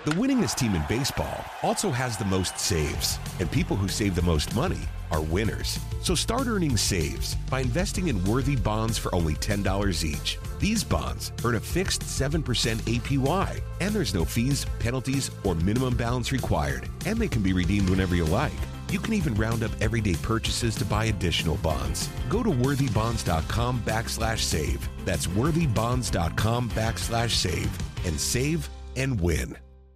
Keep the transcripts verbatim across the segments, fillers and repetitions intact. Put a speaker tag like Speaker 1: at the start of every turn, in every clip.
Speaker 1: The winningest team in baseball also has the most saves, and people who save the most money are winners. So start earning saves by investing in worthy bonds for only ten dollars each. These bonds earn a fixed seven percent A P Y, and there's no fees, penalties, or minimum balance required, and they can be redeemed whenever you like. You can even round up everyday purchases to buy additional bonds. Go to worthybonds.com backslash save. That's worthybonds.com backslash save and save and win.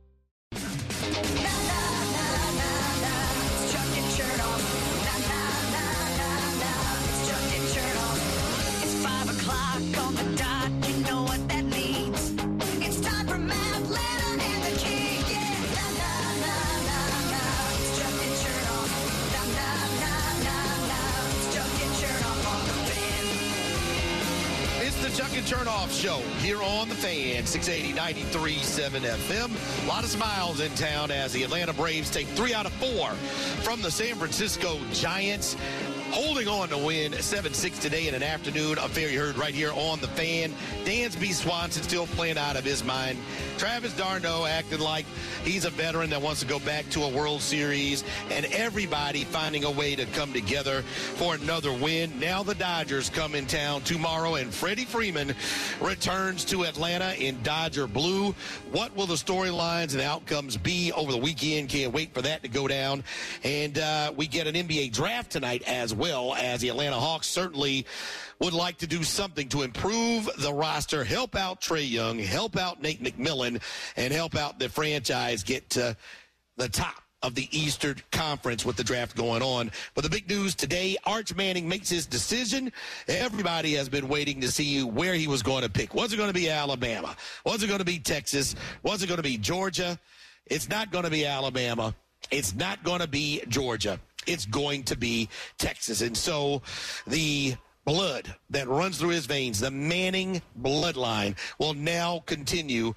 Speaker 2: Chuck and Chernoff Show here on the Fan, six eighty, ninety-three point seven F M. A lot of smiles in town as the Atlanta Braves take three out of four from the San Francisco Giants, holding on to win seven six today in an afternoon affair you heard right here on the Fan. Dansby Swanson still playing out of his mind. Travis d'Arnaud acting like he's a veteran that wants to go back to a World Series, and everybody finding a way to come together for another win. Now the Dodgers come in town tomorrow, and Freddie Freeman returns to Atlanta in Dodger blue. What will the storylines and outcomes be over the weekend? Can't wait for that to go down. And uh, we get an N B A draft tonight as well, as the Atlanta Hawks certainly would like to do something to improve the roster, help out Trae Young, help out Nate McMillan, and help out the franchise get to the top of the Eastern Conference with the draft going on. But the big news today, Arch Manning makes his decision. Everybody has been waiting to see where he was going to pick. Was it going to be Alabama? Was it going to be Texas? Was it going to be Georgia? It's not going to be Alabama. It's not going to be Georgia. It's going to be Texas. And so the blood that runs through his veins, the Manning bloodline, will now continue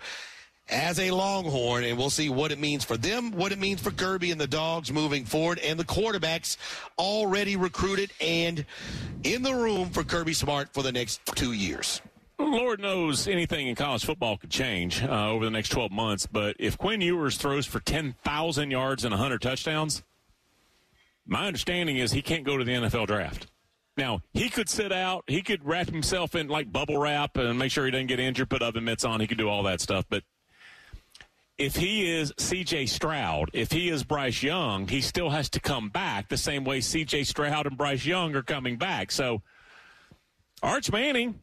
Speaker 2: as a Longhorn, and we'll see what it means for them, what it means for Kirby and the Dogs moving forward, and the quarterbacks already recruited and in the room for Kirby Smart for the next two years.
Speaker 3: Lord knows anything in college football could change uh, over the next twelve months, but if Quinn Ewers throws for ten thousand yards and one hundred touchdowns, my understanding is he can't go to the N F L draft. Now, he could sit out. He could wrap himself in like bubble wrap and make sure he doesn't get injured, put oven mitts on. He could do all that stuff. But if he is C J Stroud, if he is Bryce Young, he still has to come back the same way C J Stroud and Bryce Young are coming back. So Arch Manning,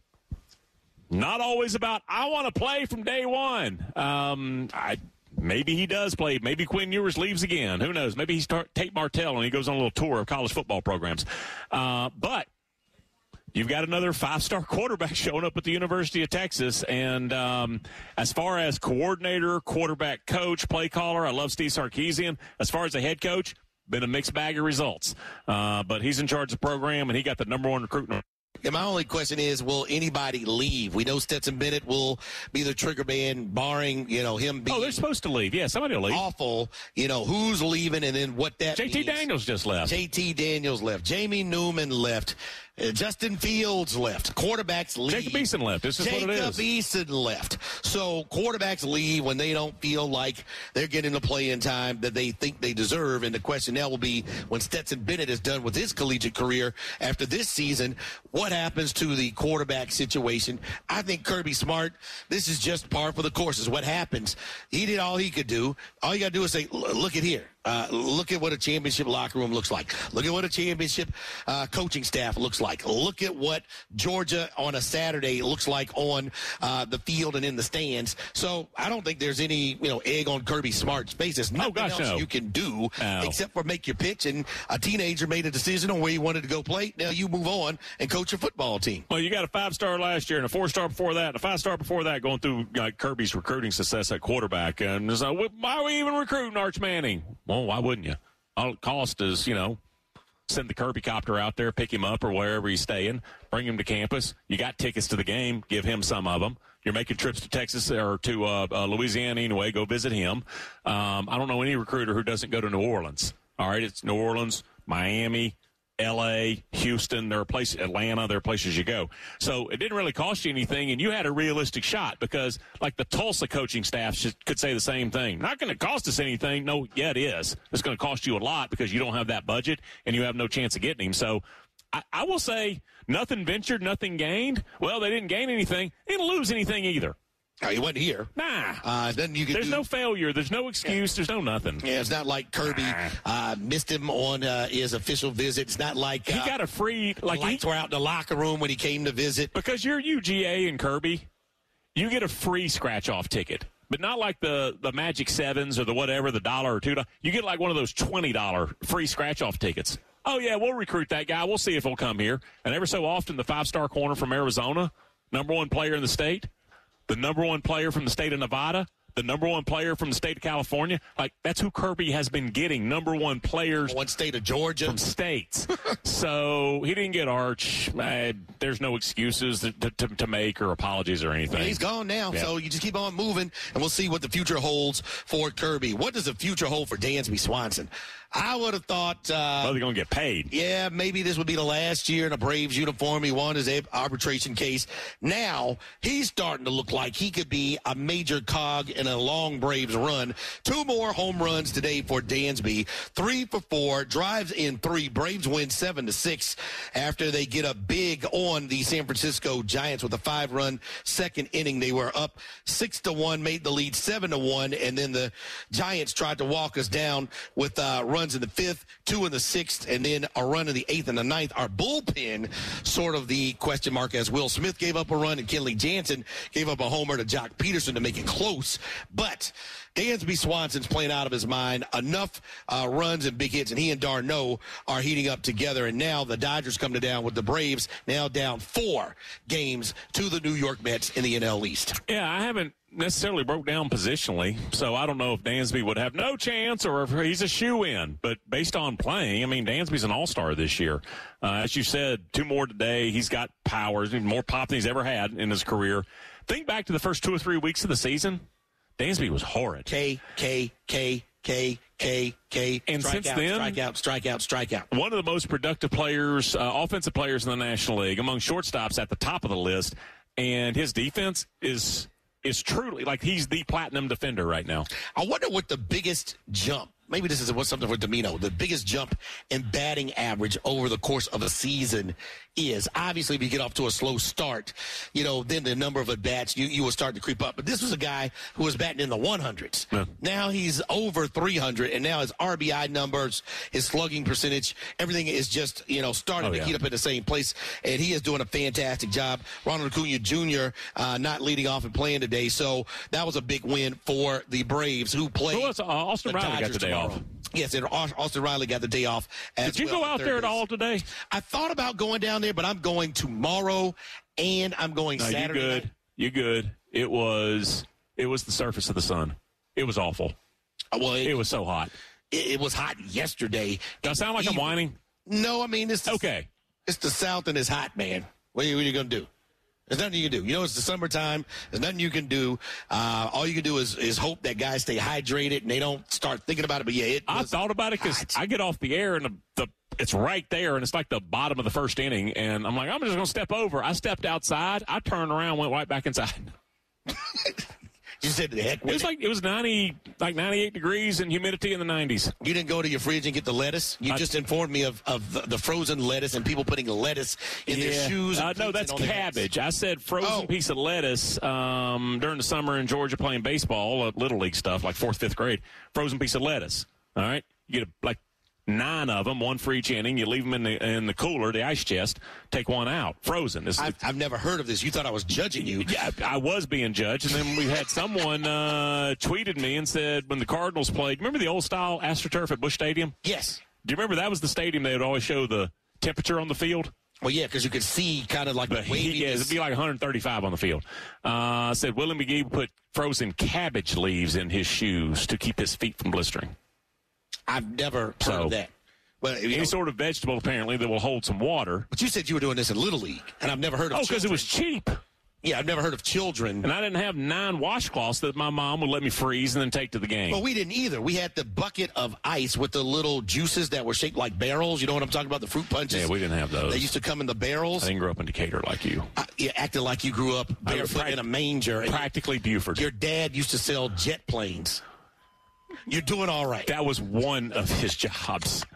Speaker 3: not always about, I want to play from day one. Um, I Maybe he does play. Maybe Quinn Ewers leaves again. Who knows? Maybe he's Tate Martell and he goes on a little tour of college football programs. Uh, but you've got another five-star quarterback showing up at the University of Texas. And um, as far as coordinator, quarterback coach, play caller, I love Steve Sarkisian. As far as a head coach, been a mixed bag of results. Uh, but he's in charge of the program, and he got the number one recruiting.
Speaker 2: And my only question is, will anybody leave? We know Stetson Bennett will be the trigger man, barring, you know, him being
Speaker 3: Oh, they're supposed to leave. Yeah, somebody will leave.
Speaker 2: Awful. You know, who's leaving and then what that
Speaker 3: J T
Speaker 2: means.
Speaker 3: Daniels just left.
Speaker 2: J T Daniels left. Jamie Newman left. Uh, Justin Fields left. Quarterbacks leave.
Speaker 3: Jacob Eason left. This is
Speaker 2: Jacob
Speaker 3: what it is.
Speaker 2: Eason left. So quarterbacks leave when they don't feel like they're getting the play-in time that they think they deserve. And the question now will be, when Stetson Bennett is done with his collegiate career after this season, what happens to the quarterback situation? I think Kirby Smart, this is just par for the course. What happens? He did all he could do. All you got to do is say, look at here. Uh, look at what a championship locker room looks like. Look at what a championship uh, coaching staff looks like. Look at what Georgia on a Saturday looks like on uh, the field and in the stands. So I don't think there's any, you know, egg on Kirby Smart's face. There's nothing
Speaker 3: oh, gosh,
Speaker 2: else
Speaker 3: no.
Speaker 2: you can do
Speaker 3: no.
Speaker 2: except for make your pitch. And a teenager made a decision on where he wanted to go play. Now you move on and coach a football team.
Speaker 3: Well, you got a five-star last year and a four-star before that, and a five-star before that, going through like, Kirby's recruiting success at quarterback. And so, why are we even recruiting Arch Manning? Well, why wouldn't you? All it costs is, you know, send the Kirby copter out there, pick him up or wherever he's staying, bring him to campus. You got tickets to the game, give him some of them. You're making trips to Texas or to uh, uh, Louisiana anyway, go visit him. Um, I don't know any recruiter who doesn't go to New Orleans. All right, it's New Orleans, Miami, L A, Houston, there are places, Atlanta, there are places you go. So it didn't really cost you anything, and you had a realistic shot because, like, the Tulsa coaching staff should, could say the same thing. Not going to cost us anything. No, yeah, it is. It's going to cost you a lot because you don't have that budget and you have no chance of getting him. So I, I will say nothing ventured, nothing gained. Well, they didn't gain anything. They didn't lose anything either.
Speaker 2: Oh, he wasn't here.
Speaker 3: Nah.
Speaker 2: Uh, then you could
Speaker 3: There's
Speaker 2: do,
Speaker 3: no failure. There's no excuse. There's no nothing.
Speaker 2: Yeah, it's not like Kirby uh, missed him on uh, his official visit. It's not like uh,
Speaker 3: he got a free, like,
Speaker 2: the lights
Speaker 3: he,
Speaker 2: were out in the locker room when he came to visit.
Speaker 3: because you're U G A and Kirby, you get a free scratch-off ticket. But not like the, the Magic Sevens or the whatever, the dollar or two dollars. You get like one of those twenty dollars free scratch-off tickets. Oh, yeah, we'll recruit that guy. We'll see if he'll come here. And every so often, the five-star corner from Arizona, number one player in the state, the number one player from the state of Nevada, the number one player from the state of California. Like, that's who Kirby has been getting, number one players.
Speaker 2: One state of Georgia.
Speaker 3: From states. So he didn't get Arch. Uh, there's no excuses to, to, to make or apologies or anything.
Speaker 2: He's gone now, yeah. So you just keep on moving, and we'll see what the future holds for Kirby. What does the future hold for Dansby Swanson? I would have thought. Uh,
Speaker 3: well, they're going to get paid.
Speaker 2: Yeah, maybe this would be the last year in a Braves uniform. He won his arbitration case. Now he's starting to look like he could be a major cog in a long Braves run. Two more home runs today for Dansby. Three for four. Drives in three. Braves win seven to six after they get a big on the San Francisco Giants with a five-run second inning. They were up six to one, made the lead seven to one, and then the Giants tried to walk us down with uh, runs in the fifth, two in the sixth, and then a run in the eighth and the ninth. Our bullpen, sort of the question mark, as Will Smith gave up a run and Kenley Jansen gave up a homer to Jock Peterson to make it close. But Dansby Swanson's playing out of his mind. Enough uh, runs and big hits, and he and d'Arnaud are heating up together. And now the Dodgers come to down with the Braves, now down four games to the New York Mets in the N L East.
Speaker 3: Yeah, I haven't necessarily broke down positionally, so I don't know if Dansby would have no chance or if he's a shoe-in. But based on playing, I mean, Dansby's an all-star this year. Uh, as you said, two more today. He's got powers, more pop than he's ever had in his career. Think back to the first two or three weeks of the season. Dansby was horrid.
Speaker 2: K, K, K, K, K, K.
Speaker 3: And
Speaker 2: strike
Speaker 3: since
Speaker 2: out,
Speaker 3: then,
Speaker 2: strikeout, strikeout, strikeout.
Speaker 3: One of the most productive players, uh, offensive players in the National League, among shortstops at the top of the list. And his defense is is truly, like, he's the platinum defender right now.
Speaker 2: I wonder what the biggest jump, maybe this is what's something for Domino, the biggest jump in batting average over the course of a season is. Obviously, if you get off to a slow start, you know, then the number of at-bats, you, you will start to creep up. But this was a guy who was batting in the one hundreds. Yeah. Now he's over three hundred, and now his R B I numbers, his slugging percentage, everything is just, you know, starting oh, to yeah. heat up in the same place, and he is doing a fantastic job. Ronald Acuna Junior Uh, not leading off and playing today, so that was a big win for the Braves, who played.
Speaker 3: Well, uh, Austin Riley Dodgers got the day tomorrow. off.
Speaker 2: Yes, and Austin Riley got the day off. As
Speaker 3: Did you
Speaker 2: well
Speaker 3: go out there at all today?
Speaker 2: I thought about going down there, but I'm going tomorrow, and I'm going
Speaker 3: no,
Speaker 2: Saturday.
Speaker 3: You good?
Speaker 2: Night.
Speaker 3: You good? It was. It was the surface of the sun. It was awful.
Speaker 2: Uh, well, it,
Speaker 3: it was so hot.
Speaker 2: It, it was hot yesterday.
Speaker 3: Does I sound like Even, I'm whining?
Speaker 2: No, I mean it's the,
Speaker 3: okay.
Speaker 2: It's the South and it's hot, man. What are you, what are you going to do? There's nothing you can do. You know, it's the summertime. There's nothing you can do. Uh, all you can do is, is hope that guys stay hydrated and they don't start thinking about it. But, yeah, it
Speaker 3: I thought about it because I get off the air and the, the it's right there, and it's like the bottom of the first inning. And I'm like, I'm just going to step over. I stepped outside. I turned around, went right back inside.
Speaker 2: You said the heck with
Speaker 3: it was
Speaker 2: it.
Speaker 3: like it was ninety, like ninety-eight degrees and humidity in the nineties.
Speaker 2: You didn't go to your fridge and get the lettuce. You I, just informed me of, of the, the frozen lettuce and people putting lettuce in
Speaker 3: yeah.
Speaker 2: their shoes.
Speaker 3: Uh, no, that's cabbage. I said frozen oh. piece of lettuce um, during the summer in Georgia playing baseball, uh, little league stuff like fourth, fifth grade. Frozen piece of lettuce. All right, you get a, like. Nine of them, one for each inning. You leave them in the in the cooler, the ice chest. Take one out, frozen. This,
Speaker 2: I've, I've never heard of this. You thought I was judging you?
Speaker 3: Yeah, I was being judged, and then we had someone uh, tweeted me and said when the Cardinals played. Remember the old style AstroTurf at Busch Stadium?
Speaker 2: Yes.
Speaker 3: Do you remember that was the stadium they would always show the temperature on the field?
Speaker 2: Well, yeah, because you could see kind of like the waviness.
Speaker 3: Yeah, it'd be like one thirty-five on the field. Uh, said Willie McGee put frozen cabbage leaves in his shoes to keep his feet from blistering.
Speaker 2: I've never heard
Speaker 3: so,
Speaker 2: of that. But,
Speaker 3: any know, sort of vegetable, apparently, that will hold some water.
Speaker 2: But you said you were doing this in Little League, and I've never heard of
Speaker 3: Oh, because it was cheap.
Speaker 2: Yeah, I've never heard of children.
Speaker 3: And I didn't have nine washcloths that my mom would let me freeze and then take to the game.
Speaker 2: Well, we didn't either. We had the bucket of ice with the little juices that were shaped like barrels. You know what I'm talking about? The fruit punches.
Speaker 3: Yeah, we didn't have those.
Speaker 2: They used to come in the barrels.
Speaker 3: I didn't grow up in Decatur like you.
Speaker 2: Uh, yeah, acting like you grew up barefoot
Speaker 3: pra-
Speaker 2: in a manger. And
Speaker 3: practically Buford.
Speaker 2: Your dad used to sell jet planes. You're doing all right.
Speaker 3: That was one of his jobs.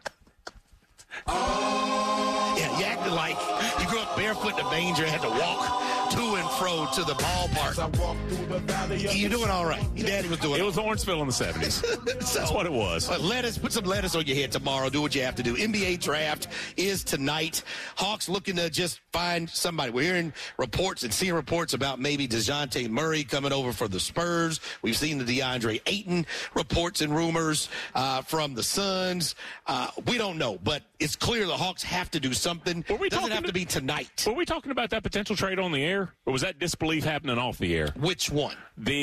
Speaker 2: Yeah, you acted like you grew up barefoot in a manger and had to walk to and fro to the ballpark. You're doing all right. Your daddy was doing
Speaker 3: It was Lawrenceville in the seventies.
Speaker 2: so,
Speaker 3: That's what it was.
Speaker 2: But lettuce, put some lettuce on your head tomorrow. Do what you have to do. N B A draft is tonight. Hawks looking to just find somebody. We're hearing reports and seeing reports about maybe DeJounte Murray coming over for the Spurs. We've seen the DeAndre Ayton reports and rumors uh, from the Suns. Uh, we don't know, but it's clear the Hawks have to do something.
Speaker 3: Were we
Speaker 2: It doesn't
Speaker 3: talking
Speaker 2: have to
Speaker 3: to-
Speaker 2: be tonight.
Speaker 3: Were we talking about that potential trade on the air? Or was that disbelief happening off the air?
Speaker 2: Which one?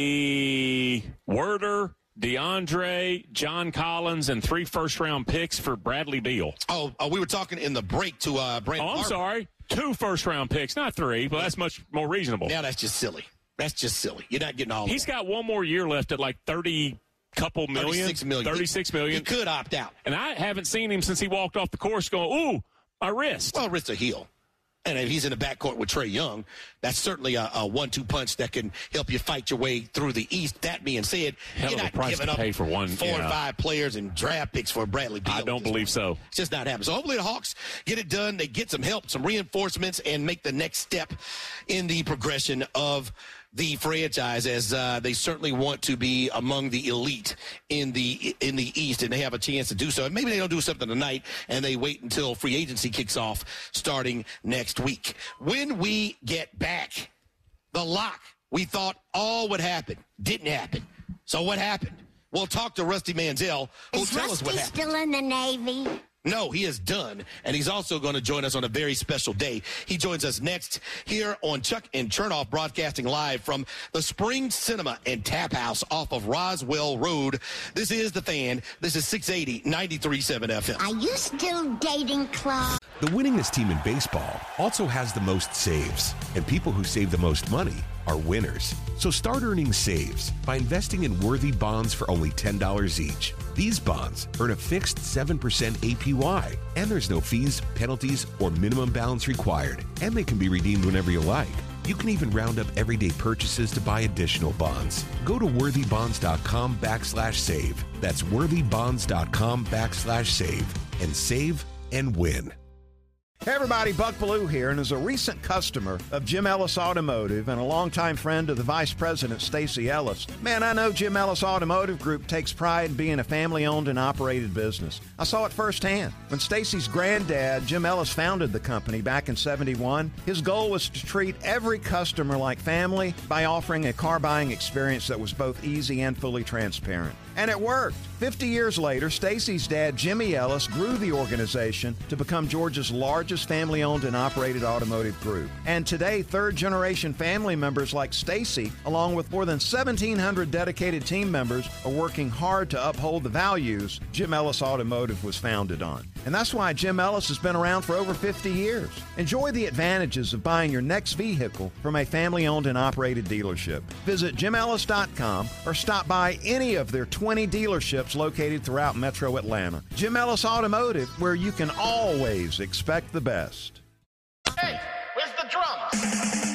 Speaker 3: The Werder, DeAndre, John Collins, and three first-round picks for Bradley Beal.
Speaker 2: Oh, uh, we were talking in the break to uh, Brandon
Speaker 3: Oh, I'm
Speaker 2: Harper.
Speaker 3: sorry. Two first-round picks, not three, but that's much more reasonable.
Speaker 2: Now that's just silly. That's just silly. You're not getting all of
Speaker 3: He's
Speaker 2: that.
Speaker 3: got one more year left at like thirty couple million.
Speaker 2: thirty-six million.
Speaker 3: thirty-six
Speaker 2: He,
Speaker 3: million.
Speaker 2: he could opt out.
Speaker 3: And I haven't seen him since he walked off the course going, ooh, my wrist.
Speaker 2: Well, wrist or heel. And if he's in the backcourt with Trae Young, that's certainly a, a one two punch that can help you fight your way through the East. That being said,
Speaker 3: Hell
Speaker 2: you're
Speaker 3: of a
Speaker 2: not
Speaker 3: price
Speaker 2: giving
Speaker 3: to
Speaker 2: up
Speaker 3: pay for one,
Speaker 2: four
Speaker 3: yeah.
Speaker 2: or five players and draft picks for Bradley Beal.
Speaker 3: I don't believe so.
Speaker 2: It's just not happening. So hopefully the Hawks get it done. They get some help, some reinforcements, and make the next step in the progression of the franchise, as uh, they certainly want to be among the elite in the in the East, and they have a chance to do so. And maybe they don't do something tonight, and they wait until free agency kicks off starting next week. When we get back, the lock, we thought all would happen. Didn't happen. So what happened? We'll talk to Rusty Manziel, who'll
Speaker 4: Is
Speaker 2: tell us what
Speaker 4: Rusty
Speaker 2: happened.
Speaker 4: still in the Navy?
Speaker 2: No, he is done, and he's also going to join us on a very special day. He joins us next here on Chuck and Chernoff, broadcasting live from the Spring Cinema and Tap House off of Roswell Road. This is The Fan. This is six eighty, ninety-three point seven F M.
Speaker 4: Are you still dating Clark?
Speaker 1: The winningest team in baseball also has the most saves, and people who save the most money are winners. So start earning saves by investing in worthy bonds for only ten dollars each. These bonds earn a fixed seven percent A P Y, and there's no fees, penalties, or minimum balance required, and they can be redeemed whenever you like. You can even round up everyday purchases to buy additional bonds. Go to worthybonds.com backslash save. That's worthybonds.com backslash save and save and win.
Speaker 5: Hey everybody, Buck Bellew here, and as a recent customer of Jim Ellis Automotive and a longtime friend of the Vice President, Stacy Ellis, man, I know Jim Ellis Automotive Group takes pride in being a family-owned and operated business. I saw it firsthand. When Stacy's granddad, Jim Ellis, founded the company back in seventy-one, his goal was to treat every customer like family by offering a car buying experience that was both easy and fully transparent. And it worked. fifty years later, Stacy's dad, Jimmy Ellis, grew the organization to become Georgia's largest family-owned and operated automotive group. And today, third-generation family members like Stacy, along with more than seventeen hundred dedicated team members, are working hard to uphold the values Jim Ellis Automotive was founded on. And that's why Jim Ellis has been around for over fifty years. Enjoy the advantages of buying your next vehicle from a family-owned and operated dealership. Visit jim ellis dot com or stop by any of their twenty dealerships located throughout Metro Atlanta. Jim Ellis Automotive, where you can always expect the best.
Speaker 2: Hey, where's the drums?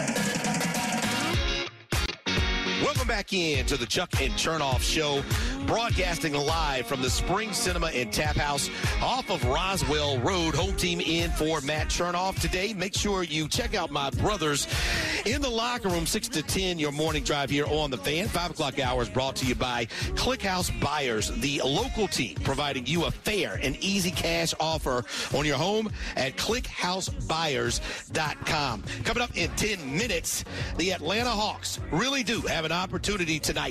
Speaker 2: Welcome back in to the Chuck and Chernoff Show, broadcasting live from the Spring Cinema and Tap House off of Roswell Road. Home team in for Matt Chernoff today. Make sure you check out my brothers in the locker room, six to ten, your morning drive here on The Fan. five o'clock hours brought to you by ClickHouse Buyers, the local team providing you a fair and easy cash offer on your home at click house buyers dot com. Coming up in ten minutes, the Atlanta Hawks really do have an opportunity tonight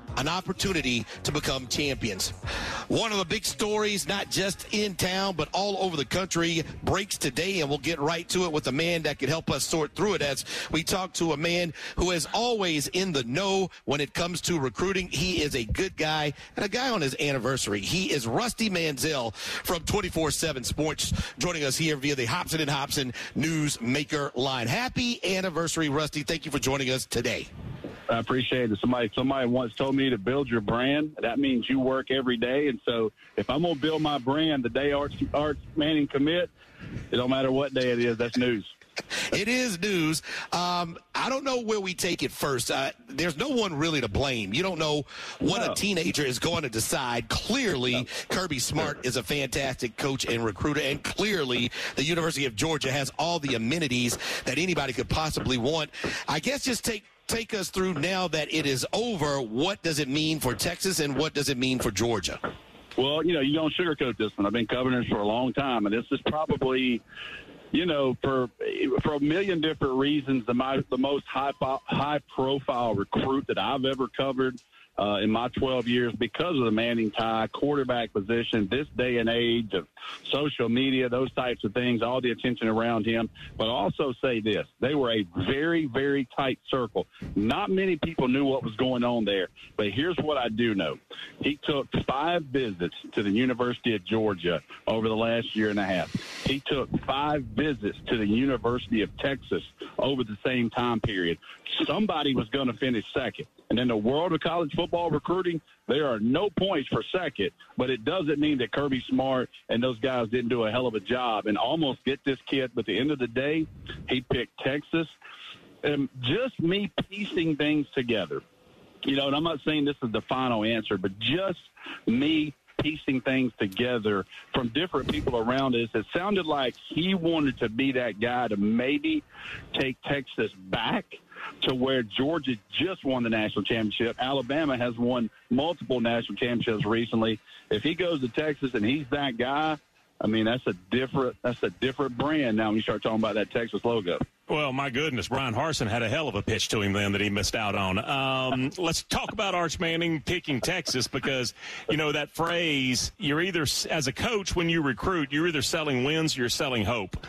Speaker 2: an opportunity to become champions. One of the big stories, not just in town, but all over the country, breaks today, and we'll get right to it with a man that can help us sort through it as we talk to a man who is always in the know when it comes to recruiting. He is a good guy and a guy on his anniversary. He is Rusty Mansell from twenty-four seven Sports, joining us here via the Hobson and Hobson Newsmaker line. Happy anniversary, Rusty. Thank you for joining us today.
Speaker 6: I appreciate it. Somebody, somebody once told me to build your brand. That means you work every day. And so if I'm going to build my brand the day Arch, Arch Manning commit, it don't matter what day it is. That's news.
Speaker 2: It is news. Um, I don't know where we take it first. Uh, there's no one really to blame. You don't know what
Speaker 6: no.
Speaker 2: a teenager is going to decide. Clearly, no. Kirby Smart is a fantastic coach and recruiter, and clearly the University of Georgia has all the amenities that anybody could possibly want. I guess just take Take us through now that it is over. What does it mean for Texas, and what does it mean for Georgia?
Speaker 6: Well, you know, you don't sugarcoat this one. I've been covering this for a long time, and this is probably, you know, for for a million different reasons, the, my, the most high, high-profile recruit that I've ever covered uh, in my twelve years because of the Manning tie, quarterback position, this day and age of social media, those types of things, all the attention around him. But I'll also say this, they were a very, very tight circle. Not many people knew what was going on there. But here's what I do know. He took five visits to the University of Georgia over the last year and a half. He took five visits to the University of Texas over the same time period. Somebody was going to finish second. And in the world of college football recruiting, there are no points for second, but it doesn't mean that Kirby Smart and those guys didn't do a hell of a job and almost get this kid. But at the end of the day, he picked Texas. And just me piecing things together, you know, and I'm not saying this is the final answer, but just me piecing things together from different people around us, it sounded like he wanted to be that guy to maybe take Texas back to where Georgia just won the national championship. Alabama has won multiple national championships recently. If he goes to Texas and he's that guy, I mean, that's a different that's a different brand now when you start talking about that Texas logo.
Speaker 3: Well, my goodness, Brian Harsin had a hell of a pitch to him then that he missed out on. Um, let's talk about Arch Manning picking Texas because, you know, that phrase, you're either, as a coach, when you recruit, you're either selling wins or you're selling hope.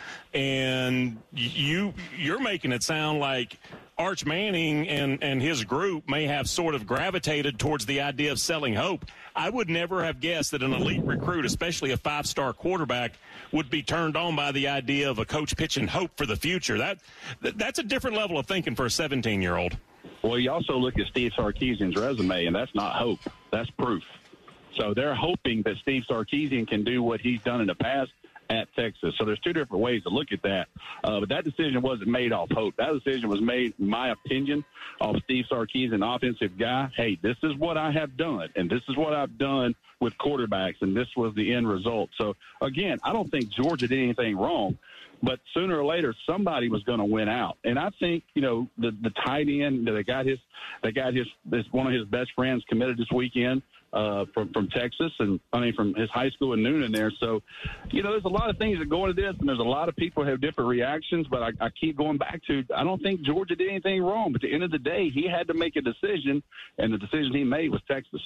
Speaker 3: And you, you're making it sound like Arch Manning and, and his group may have sort of gravitated towards the idea of selling hope. I would never have guessed that an elite recruit, especially a five-star quarterback, would be turned on by the idea of a coach pitching hope for the future. That that's a different level of thinking for a seventeen-year-old.
Speaker 6: Well, you also look at Steve Sarkisian's resume, and that's not hope. That's proof. So they're hoping that Steve Sarkisian can do what he's done in the past at Texas. So there's two different ways to look at that. Uh, but that decision wasn't made off hope. That decision was made, in my opinion, off Steve Sarkisian, offensive guy. Hey, this is what I have done, and this is what I've done with quarterbacks, and this was the end result. So, again, I don't think Georgia did anything wrong, but sooner or later somebody was going to win out. And I think, you know, the the tight end, they got his, they got his, this, one of his best friends committed this weekend. Uh, from from Texas, and I mean from his high school in Noonan there. So, you know, there's a lot of things that go into this, and there's a lot of people who have different reactions. But I, I keep going back to, I don't think Georgia did anything wrong. But at the end of the day, he had to make a decision, and the decision he made was Texas.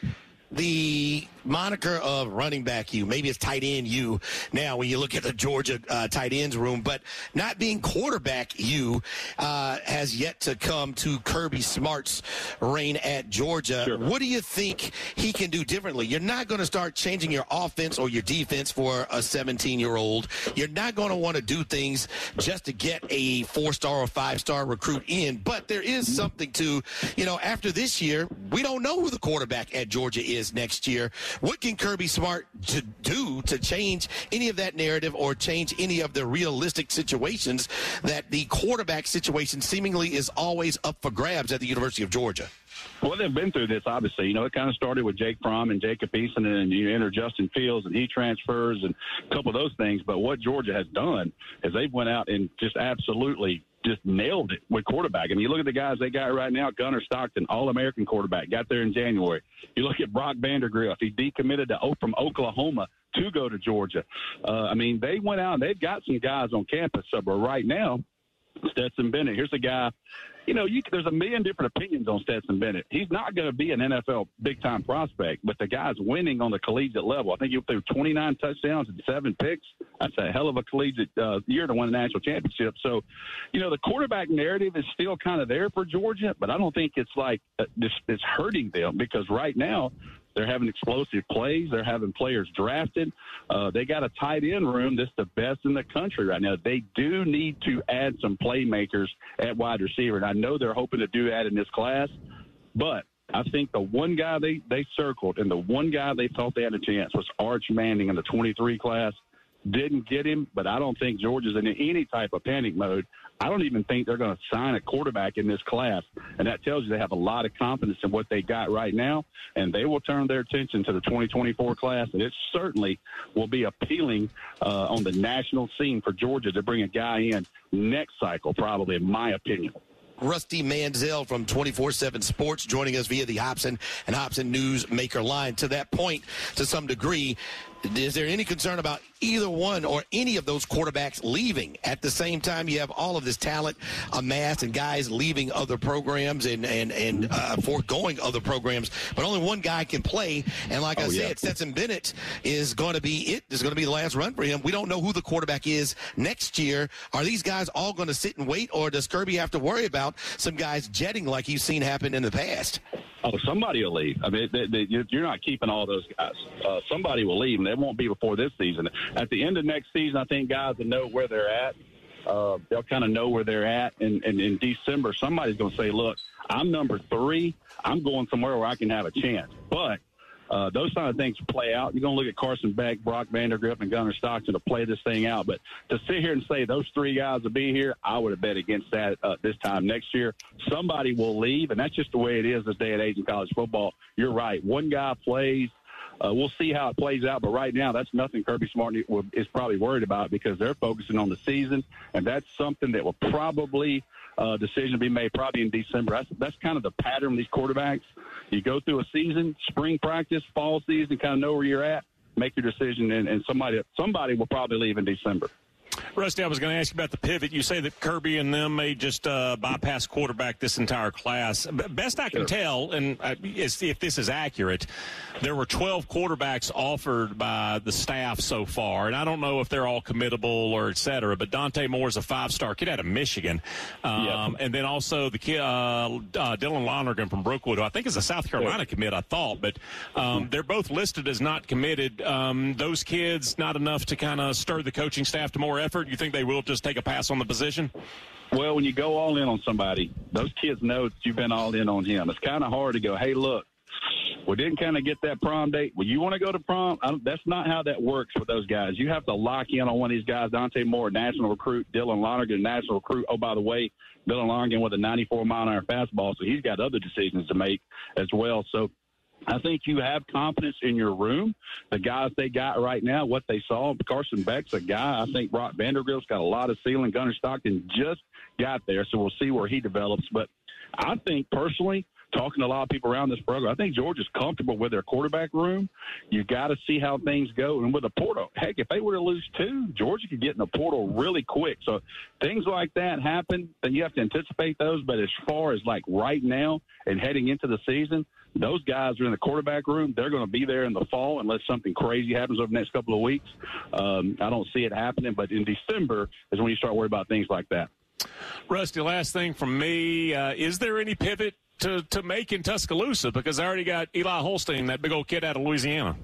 Speaker 2: The moniker of running back you, maybe it's tight end you now when you look at the Georgia uh, tight ends room, but not being quarterback you uh, has yet to come to Kirby Smart's reign at Georgia. Sure. What do you think he can do differently? You're not going to start changing your offense or your defense for a seventeen-year-old. You're not going to want to do things just to get a four-star or five-star recruit in, but there is something to, you know, after this year, we don't know who the quarterback at Georgia is next year. What can Kirby Smart to do to change any of that narrative or change any of the realistic situations that the quarterback situation seemingly is always up for grabs at the University of Georgia?
Speaker 6: Well, they've been through this, obviously. You know, it kind of started with Jake Fromm and Jacob Eason, and you enter Justin Fields, and he transfers, and a couple of those things. But what Georgia has done is they've went out and just absolutely just nailed it with quarterback. I mean, you look at the guys they got right now, Gunnar Stockton, All-American quarterback, got there in January. You look at Brock Vandergriff. He decommitted to, from Oklahoma to go to Georgia. Uh, I mean, they went out and they've got some guys on campus. So, but right now, Stetson Bennett, here's a guy, you know, you, there's a million different opinions on Stetson Bennett. He's not going to be an N F L big-time prospect, but the guy's winning on the collegiate level. I think he threw twenty-nine touchdowns and seven picks. That's a hell of a collegiate uh, year to win a national championship. So, you know, the quarterback narrative is still kind of there for Georgia, but I don't think it's like uh, this, it's hurting them because right now they're having explosive plays. They're having players drafted. Uh, they got a tight end room that's the best in the country right now. They do need to add some playmakers at wide receiver, and I know they're hoping to do that in this class. But I think the one guy they, they circled and the one guy they thought they had a chance was Arch Manning in the twenty-three class. Didn't get him, but I don't think Georgia's in any type of panic mode. I don't even think they're going to sign a quarterback in this class, and that tells you they have a lot of confidence in what they got right now, and they will turn their attention to the twenty twenty-four class, and it certainly will be appealing uh, on the national scene for Georgia to bring a guy in next cycle, probably, in my opinion.
Speaker 2: Rusty Mansell from twenty-four seven Sports joining us via the Hobson and Hobson Newsmaker line. To that point, to some degree, is there any concern about either one or any of those quarterbacks leaving? At the same time, you have all of this talent amassed and guys leaving other programs and, and, and uh, foregoing other programs, but only one guy can play. And like oh, I said, yeah. Stetson Bennett is going to be it. Is going to be the last run for him. We don't know who the quarterback is next year. Are these guys all going to sit and wait, or does Kirby have to worry about some guys jetting like you've seen happen in the past?
Speaker 6: Oh, somebody will leave. I mean, they, they, you're not keeping all those guys. Uh, somebody will leave, and it won't be before this season. At the end of next season, I think guys will know where they're at. Uh, they'll kind of know where they're at. And, and in December, somebody's going to say, look, I'm number three. I'm going somewhere where I can have a chance. But uh, those kind of things play out. You're going to look at Carson Beck, Brock Vandergrift, and Gunnar Stockton to play this thing out. But to sit here and say those three guys will be here, I would have bet against that uh, this time next year. Somebody will leave, and that's just the way it is this day and age in college football. You're right. One guy plays. Uh, we'll see how it plays out, but right now that's nothing Kirby Smart is probably worried about because they're focusing on the season, and that's something that will probably uh, decision to be made probably in December. That's, that's kind of the pattern of these quarterbacks. You go through a season, spring practice, fall season, kind of know where you're at, make your decision, and, and somebody somebody will probably leave in December.
Speaker 3: Rusty, I was going to ask you about the pivot. You say that Kirby and them may just uh, bypass quarterback this entire class. Best I can sure. tell, and I, if this is accurate, there were twelve quarterbacks offered by the staff so far, and I don't know if they're all committable or et cetera, but Dante Moore is a five-star kid out of Michigan. Um, yeah. And then also the kid, uh, uh, Dylan Lonergan from Brookwood, who I think is a South Carolina yeah. commit, I thought, but um, they're both listed as not committed. Um, those kids, not enough to kind of stir the coaching staff to more effort. You think they will just take a pass on the position?
Speaker 6: Well, when you go all in on somebody, those kids know that you've been all in on him. It's kind of hard to go, hey, look, we didn't kind of get that prom date. Well, you want to go to prom? I don't, that's not how that works with those guys. You have to lock in on one of these guys. Dante Moore, national recruit. Dylan Lonergan, national recruit. Oh, by the way, Dylan Lonergan with a ninety-four mile an hour fastball, so he's got other decisions to make as well. So I think you have confidence in your room. The guys they got right now, what they saw, Carson Beck's a guy. I think Brock Vandergrift's got a lot of ceiling. Gunnar Stockton just got there, so we'll see where he develops. But I think personally, talking to a lot of people around this program, I think Georgia's comfortable with their quarterback room. You got to see how things go. And with the portal, heck, if they were to lose two, Georgia could get in the portal really quick. So things like that happen, and you have to anticipate those. But as far as like right now and heading into the season, those guys are in the quarterback room. They're going to be there in the fall unless something crazy happens over the next couple of weeks. Um, I don't see it happening, but in December is when you start worrying about things like that.
Speaker 3: Rusty, last thing from me. Uh, is there any pivot to, to make in Tuscaloosa? Because I already got Eli Holstein, that big old kid out of Louisiana.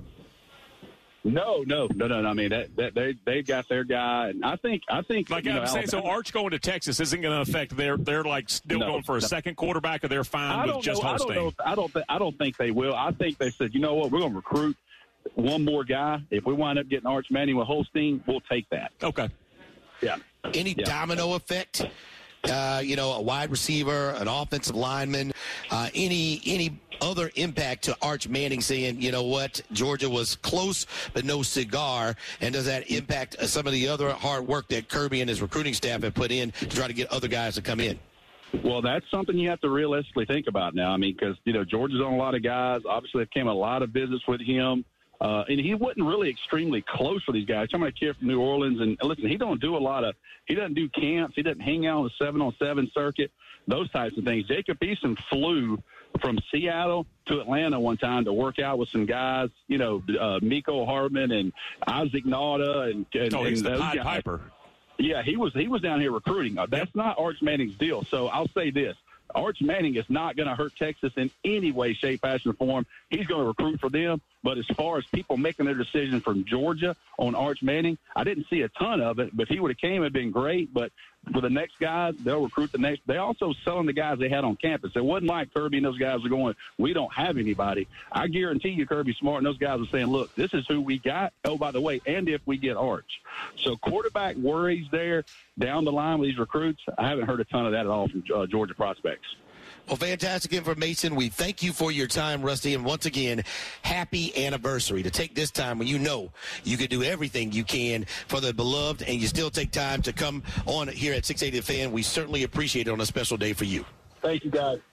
Speaker 6: No, no, no, no. I mean, that, that they they got their guy, and I think I think
Speaker 3: like
Speaker 6: you
Speaker 3: I'm
Speaker 6: know,
Speaker 3: saying.
Speaker 6: Alabama,
Speaker 3: so Arch going to Texas isn't going to affect their. They're like still
Speaker 6: no,
Speaker 3: going for a
Speaker 6: no.
Speaker 3: second quarterback, or they're fine
Speaker 6: I
Speaker 3: with
Speaker 6: don't
Speaker 3: just
Speaker 6: know,
Speaker 3: Holstein.
Speaker 6: I don't know. I don't think I don't think they will. I think they said, you know what, we're going to recruit one more guy. If we wind up getting Arch Manning with Holstein, we'll take that.
Speaker 3: Okay.
Speaker 6: Yeah.
Speaker 2: Any
Speaker 6: yeah.
Speaker 2: domino effect? Uh, you know, a wide receiver, an offensive lineman, uh, any any other impact to Arch Manning saying, you know what, Georgia was close but no cigar, and does that impact some of the other hard work that Kirby and his recruiting staff have put in to try to get other guys to come in?
Speaker 6: Well, that's something you have to realistically think about now. I mean, because, you know, Georgia's on a lot of guys. Obviously, there came a lot of visits with him. Uh, and he wasn't really extremely close with these guys. Some of kid from New Orleans, and listen, he don't do a lot of, he doesn't do camps. He doesn't hang out on the seven on seven circuit, those types of things. Jacob Eason flew from Seattle to Atlanta one time to work out with some guys, you know, uh, Miko Hardman and Isaac Nauta and, and,
Speaker 3: oh, he's
Speaker 6: and
Speaker 3: the
Speaker 6: those
Speaker 3: Pied
Speaker 6: guys.
Speaker 3: Piper.
Speaker 6: Yeah, he was he was down here recruiting. Uh, that's not Arch Manning's deal. So I'll say this. Arch Manning is not going to hurt Texas in any way, shape, fashion, or form. He's going to recruit for them. But as far as people making their decision from Georgia on Arch Manning, I didn't see a ton of it. But if he would have came, it'd been great. But for the next guys, they'll recruit the next. They also selling the guys they had on campus. It wasn't like Kirby and those guys are going, we don't have anybody. I guarantee you Kirby Smart and those guys are saying, look, this is who we got. Oh, by the way, and if we get Arch. So quarterback worries there down the line with these recruits. I haven't heard a ton of that at all from uh, Georgia prospects.
Speaker 2: Well, fantastic information. We thank you for your time, Rusty. And once again, happy anniversary. To take this time when you know you can do everything you can for the beloved and you still take time to come on here at six eighty The Fan. We certainly appreciate it on a special day for you.
Speaker 6: Thank you, guys.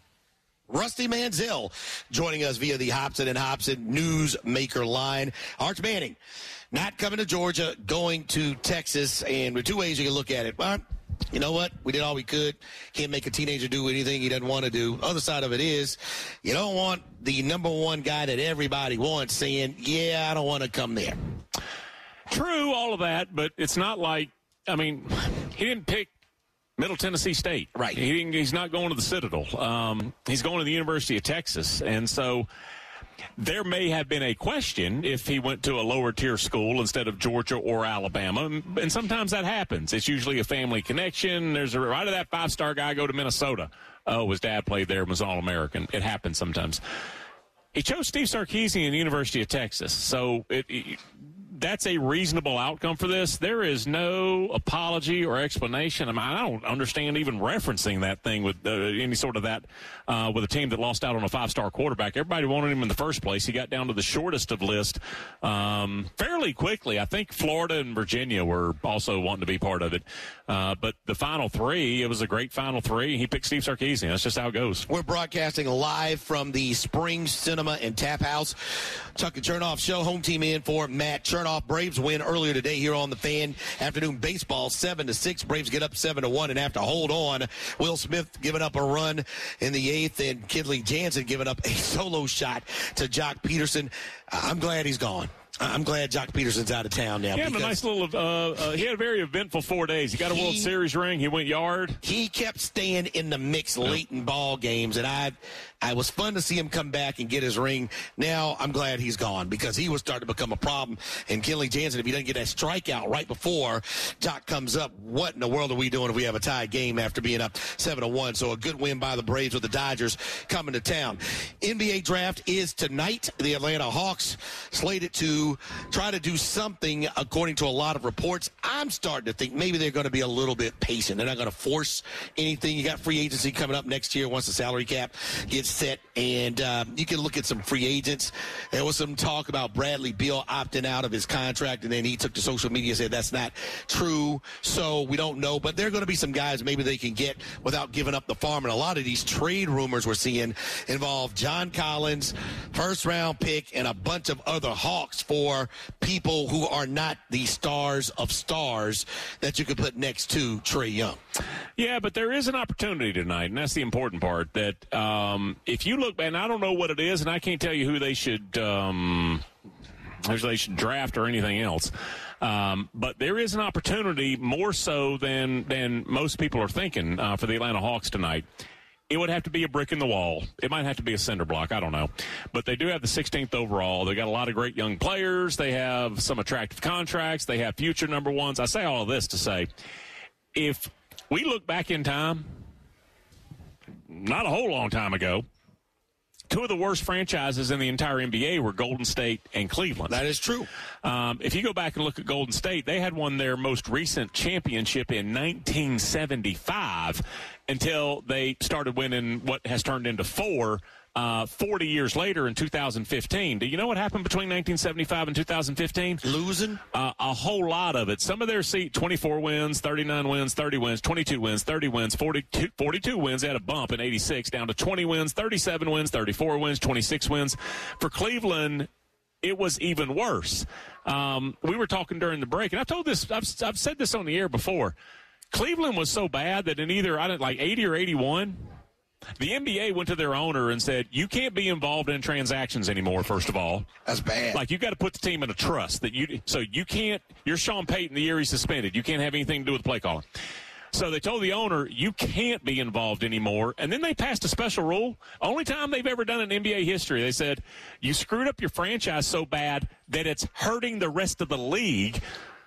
Speaker 2: Rusty Mansell joining us via the Hobson and Hobson Newsmaker line. Arch Manning not coming to Georgia, going to Texas. And with two ways you can look at it. Well, you know what? We did all we could. Can't make a teenager do anything he doesn't want to do. Other side of it is you don't want the number one guy that everybody wants saying, yeah, I don't want to come there.
Speaker 3: True, all of that, but it's not like, I mean, he didn't pick Middle Tennessee State.
Speaker 2: Right.
Speaker 3: He didn't, he's not going to the Citadel. Um, he's going to the University of Texas. And so there may have been a question if he went to a lower tier school instead of Georgia or Alabama. And sometimes that happens. It's usually a family connection. There's a right of that five-star guy go to Minnesota. Oh, his dad played there and was All-American. It happens sometimes. He chose Steve Sarkisian in the University of Texas. So it, it that's a reasonable outcome for this. There is no apology or explanation. I mean, I don't understand even referencing that thing with uh, any sort of that uh, with a team that lost out on a five-star quarterback. Everybody wanted him in the first place. He got down to the shortest of list um, fairly quickly. I think Florida and Virginia were also wanting to be part of it. Uh, but the final three, it was a great final three. He picked Steve Sarkisian. That's just how it goes.
Speaker 2: We're broadcasting live from the Springs Cinema and Tap House. Chuck and Chernoff show. Home team in for Matt Chernoff. Braves win earlier today here on the Fan. Afternoon baseball, seven to six. Braves get up seven to one and have to hold on. Will Smith giving up a run in the eighth, and Kenley Jansen giving up a solo shot to Jock Peterson. I'm glad he's gone. I'm glad Jock Peterson's out of town now.
Speaker 3: He had a nice little, uh, uh, he had a very eventful four days. He got a he, World Series ring. He went yard.
Speaker 2: He kept staying in the mix late in ball games, and I, I was fun to see him come back and get his ring. Now I'm glad he's gone because he was starting to become a problem. And Kenley Jansen, if he doesn't get that strikeout right before Jock comes up, what in the world are we doing if we have a tied game after being up seven to one? So a good win by the Braves with the Dodgers coming to town. N B A draft is tonight. The Atlanta Hawks slated to try to do something according to a lot of reports. I'm starting to think maybe they're going to be a little bit patient. They're not going to force anything. You got free agency coming up next year once the salary cap gets set, and uh, you can look at some free agents. There was some talk about Bradley Beal opting out of his contract, and then he took to social media and said that's not true, so we don't know. But there are going to be some guys maybe they can get without giving up the farm, and a lot of these trade rumors we're seeing involve John Collins, first-round pick, and a bunch of other Hawks for people who are not the stars of stars that you could put next to Trae Young.
Speaker 3: Yeah, but there is an opportunity tonight, and that's the important part, that um, if you look back, and I don't know what it is, and I can't tell you who they should um, who they should draft or anything else, um, but there is an opportunity more so than, than most people are thinking uh, for the Atlanta Hawks tonight. It would have to be a brick in the wall. It might have to be a cinder block. I don't know. But they do have the sixteenth overall. They got a lot of great young players. They have some attractive contracts. They have future number ones. I say all of this to say, if we look back in time, not a whole long time ago, two of the worst franchises in the entire N B A were Golden State and Cleveland.
Speaker 2: That is true.
Speaker 3: Um, if you go back and look at Golden State, they had won their most recent championship in nineteen seventy-five until they started winning what has turned into four uh, forty years later in two thousand fifteen. Do you know what happened between nineteen seventy-five and two thousand fifteen?
Speaker 2: Losing?
Speaker 3: Uh, a whole lot of it. Some of their seat, twenty-four wins, thirty-nine wins, thirty wins, twenty-two wins, thirty wins, forty-two, forty-two wins. They had a bump in eighty-six down to twenty wins, thirty-seven wins, thirty-four wins, twenty-six wins. For Cleveland, it was even worse. Um, we were talking during the break, and I've told this, I've, I've said this on the air before. Cleveland was so bad that in either, I don't like eighty or eighty-one, the N B A went to their owner and said, you can't be involved in transactions anymore, first of all.
Speaker 2: That's bad.
Speaker 3: Like, you got to put the team in a trust. that you. So you can't, you're Sean Payton the year he's suspended. You can't have anything to do with play calling. So they told the owner, you can't be involved anymore. And then they passed a special rule. Only time they've ever done it in N B A history. They said, you screwed up your franchise so bad that it's hurting the rest of the league.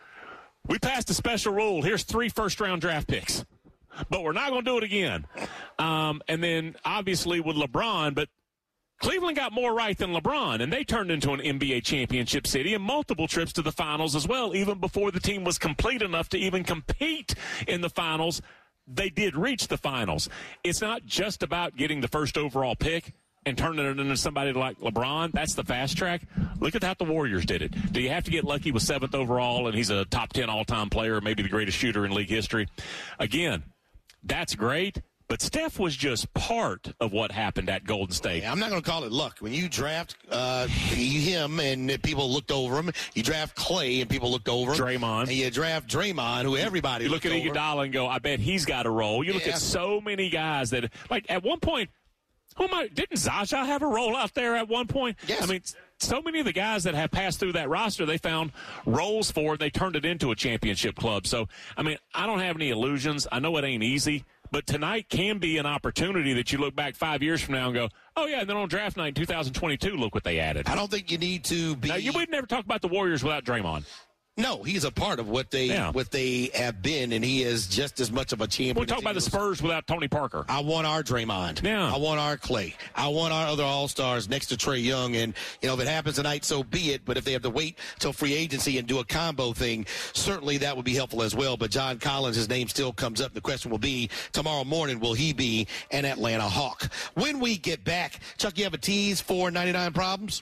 Speaker 3: We passed a special rule. Here's three first-round draft picks. But we're not going to do it again. Um, and then, obviously, with LeBron, but Cleveland got more right than LeBron, and they turned into an N B A championship city and multiple trips to the finals as well. Even before the team was complete enough to even compete in the finals, they did reach the finals. It's not just about getting the first overall pick and turning it into somebody like LeBron. That's the fast track. Look at how the Warriors did it. Do you have to get lucky with seventh overall, and he's a top ten all-time player, maybe the greatest shooter in league history? Again, that's great, but Steph was just part of what happened at Golden State.
Speaker 2: Yeah, I'm not going to call it luck. When you draft uh, him and people looked over him, you draft Clay and people looked over him.
Speaker 3: Draymond.
Speaker 2: And you draft Draymond, who everybody
Speaker 3: You look at Iguodala and go, I bet he's got a role. You look
Speaker 2: Yeah.
Speaker 3: at so many guys that, like, at one point, who am I, didn't Zaza have a role out there at one point?
Speaker 2: Yes.
Speaker 3: I mean, so many of the guys that have passed through that roster, they found roles for, they turned it into a championship club. So, I mean, I don't have any illusions. I know it ain't easy. But tonight can be an opportunity that you look back five years from now and go, oh, yeah, and then on draft night in two thousand twenty-two, look what they added.
Speaker 2: I don't think you need to be.
Speaker 3: Now, you would never talk about the Warriors without Draymond.
Speaker 2: No, he's a part of what they
Speaker 3: Yeah.
Speaker 2: what they have been, and he is just as much of a champion.
Speaker 3: We talk
Speaker 2: as
Speaker 3: about the
Speaker 2: he was.
Speaker 3: Spurs without Tony Parker.
Speaker 2: I want our Draymond.
Speaker 3: Yeah.
Speaker 2: I want our Clay. I want our other All-Stars next to Trae Young. And, you know, if it happens tonight, so be it. But if they have to wait till free agency and do a combo thing, certainly that would be helpful as well. But John Collins, his name still comes up. The question will be, tomorrow morning, will he be an Atlanta Hawk? When we get back, Chuck, you have a tease for ninety-nine Problems?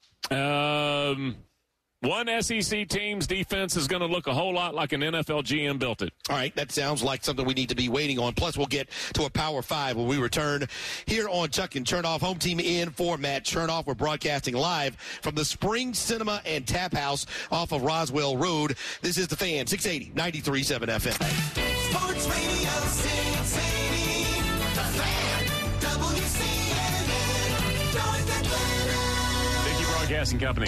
Speaker 3: Um... One S E C team's defense is going to look a whole lot like an N F L G M built it.
Speaker 2: All right, that sounds like something we need to be waiting on. Plus, we'll get to a Power Five when we return here on Chuck and Chernoff. Home team in for Matt Chernoff. We're broadcasting live from the Spring Cinema and Tap House off of Roswell Road. This is The Fan, six eighty, ninety-three point seven F M.
Speaker 7: Sports Radio six eighty, The Fan, W C N N, North Atlanta.
Speaker 3: Dickey Broadcasting Company.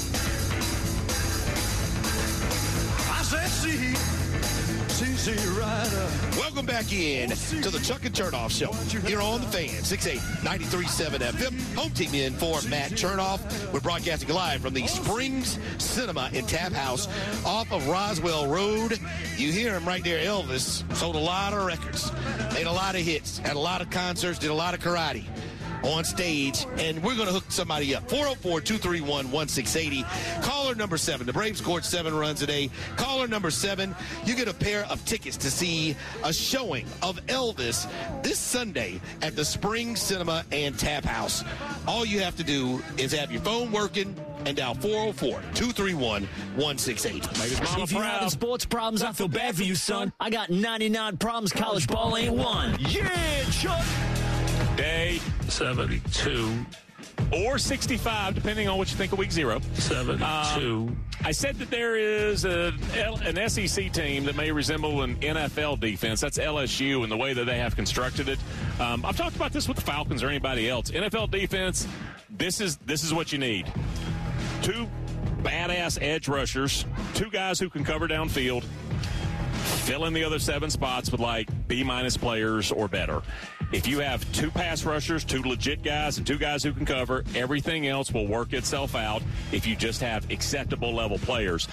Speaker 2: Welcome back in to the Chuck and Chernoff Show here on The Fan, six eighty, ninety-three point seven F M. Home team in for Matt Chernoff. We're broadcasting live from the Springs Cinema and Tap House off of Roswell Road. You hear him right there. Elvis sold a lot of records, made a lot of hits, had a lot of concerts, did a lot of karate on stage, and we're going to hook somebody up. four oh four, two three one, one six eight oh. Caller number seven. The Braves scored seven runs today. Caller number seven, you get a pair of tickets to see a showing of Elvis this Sunday at the Spring Cinema and Tap House. All you have to do is have your phone working and dial four oh four, two three one, one six eight oh.
Speaker 8: If you're having sports problems, I feel bad for you, son. I got ninety-nine problems. College ball ain't one. Yeah, Chuck.
Speaker 3: Day
Speaker 9: seventy-two.
Speaker 3: Or sixty-five, depending on what you think of week zero.
Speaker 9: seventy-two.
Speaker 3: Um, I said that there is a, an S E C team that may resemble an N F L defense. That's L S U and the way that they have constructed it. Um, I've talked about this with the Falcons or anybody else. N F L defense, this is this is what you need. Two badass edge rushers, two guys who can cover downfield, fill in the other seven spots with like B-minus players or better. If you have two pass rushers, two legit guys, and two guys who can cover, everything else will work itself out if you just have acceptable level players.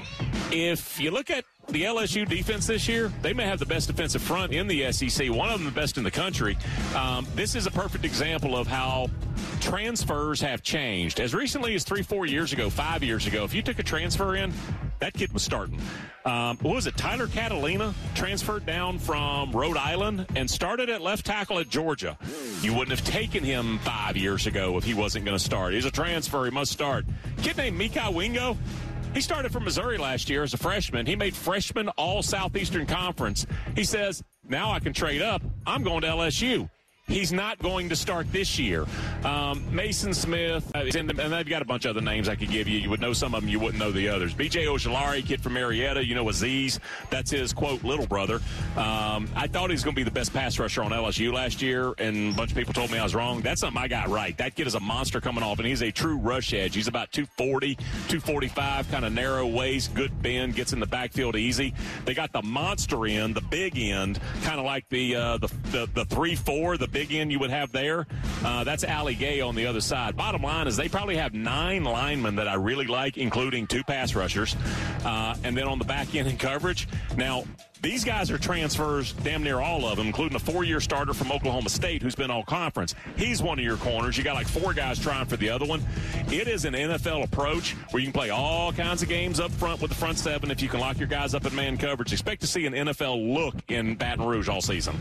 Speaker 3: If you look at the L S U defense this year, they may have the best defensive front in the S E C, one of them the best in the country. Um, this is a perfect example of how transfers have changed. As recently as three, four years ago, five years ago, if you took a transfer in, that kid was starting. Um, what was it? Tyler Catalina transferred down from Rhode Island and started at left tackle at Georgia. You wouldn't have taken him five years ago if he wasn't going to start. He's a transfer. He must start. Kid named Mika Wingo. He started from Missouri last year as a freshman. He made freshman all Southeastern Conference. He says, now I can trade up. I'm going to L S U. He's not going to start this year. Um, Mason Smith, uh, is in the, and they've got a bunch of other names I could give you. You would know some of them, you wouldn't know the others. B J Ojulari, kid from Marietta, you know Aziz, that's his, quote, little brother. Um, I thought he was going to be the best pass rusher on L S U last year, and a bunch of people told me I was wrong. That's something I got right. That kid is a monster coming off, and he's a true rush edge. He's about two forty, two forty-five, kind of narrow waist, good bend, gets in the backfield easy. They got the monster end, the big end, kind of like the uh, the the, the three four, the big end you would have there. Uh, that's Ali Gay on the other side. Bottom line is they probably have nine linemen that I really like, including two pass rushers. Uh, and then on the back end in coverage, now these guys are transfers, damn near all of them, including a four-year starter from Oklahoma State who's been all-conference. He's one of your corners. You got like four guys trying for the other one. It is an N F L approach where you can play all kinds of games up front with the front seven if you can lock your guys up in man coverage. Expect to see an N F L look in Baton Rouge all season.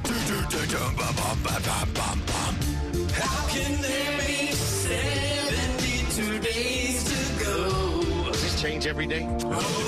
Speaker 7: How can there be seventy-two days to go?
Speaker 2: Does this change every day?
Speaker 3: It's,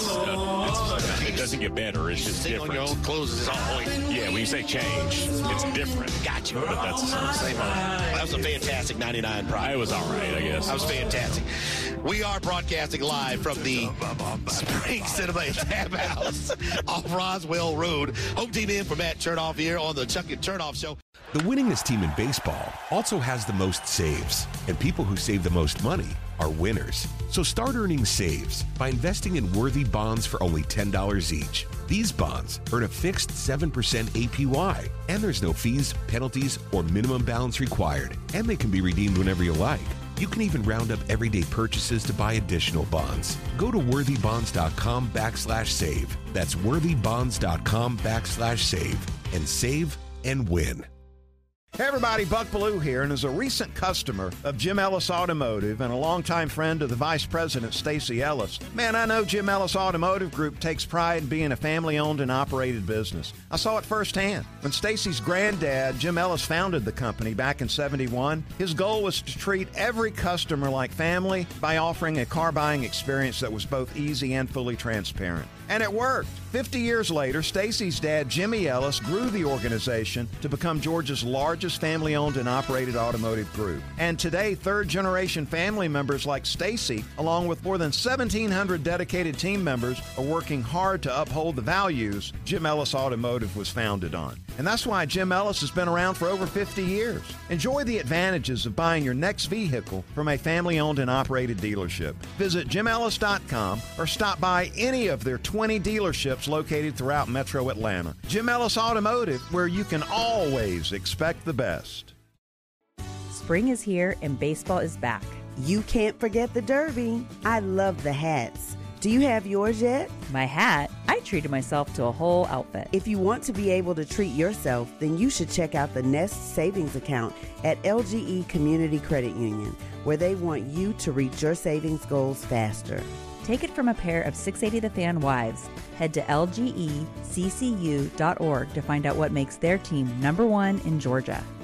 Speaker 3: uh, it's, it doesn't get better. It's just
Speaker 2: Sing
Speaker 3: different.
Speaker 2: on your own clothes is all point.
Speaker 3: Yeah, when you say change, it's different.
Speaker 2: Gotcha.
Speaker 3: But that's the same.
Speaker 2: That was a fantastic ninety-nine pride.
Speaker 3: It was all right, I guess.
Speaker 2: That was fantastic. We are broadcasting live from the Spring Cinema and Tab House off Roswell Road. Home team in for Matt Chernoff here on the Chuck and Chernoff Show.
Speaker 1: The winningest team in baseball also has the most saves, and people who save the most money are winners. So start earning saves by investing in worthy bonds for only ten dollars each. These bonds earn a fixed seven percent A P Y, and there's no fees, penalties, or minimum balance required, and they can be redeemed whenever you like. You can even round up everyday purchases to buy additional bonds. Go to worthybonds.com backslash save. That's worthybonds.com backslash save and save and win.
Speaker 5: Hey everybody, Buck Bellew here, and as a recent customer of Jim Ellis Automotive and a longtime friend of the Vice President, Stacey Ellis, man, I know Jim Ellis Automotive Group takes pride in being a family-owned and operated business. I saw it firsthand. When Stacey's granddad, Jim Ellis, founded the company back in seventy-one, his goal was to treat every customer like family by offering a car buying experience that was both easy and fully transparent. And it worked. Fifty years later, Stacey's dad, Jimmy Ellis, grew the organization to become Georgia's largest family-owned and operated automotive group. And today, third-generation family members like Stacey, along with more than seventeen hundred dedicated team members, are working hard to uphold the values Jim Ellis Automotive was founded on. And that's why Jim Ellis has been around for over fifty years. Enjoy the advantages of buying your next vehicle from a family-owned and operated dealership. Visit jim ellis dot com or stop by any of their twenty dealerships located throughout Metro Atlanta. Jim Ellis Automotive, where you can always expect the best.
Speaker 10: Spring is here and baseball is back.
Speaker 11: You can't forget the Derby. I love the hats. Do you have yours yet?
Speaker 10: My hat? I treated myself to a whole outfit.
Speaker 11: If you want to be able to treat yourself, then you should check out the Nest Savings Account at L G E Community Credit Union, where they want you to reach your savings goals faster.
Speaker 10: Take it from a pair of six eighty The Fan wives. Head to L G E C C U dot org to find out what makes their team number one in Georgia.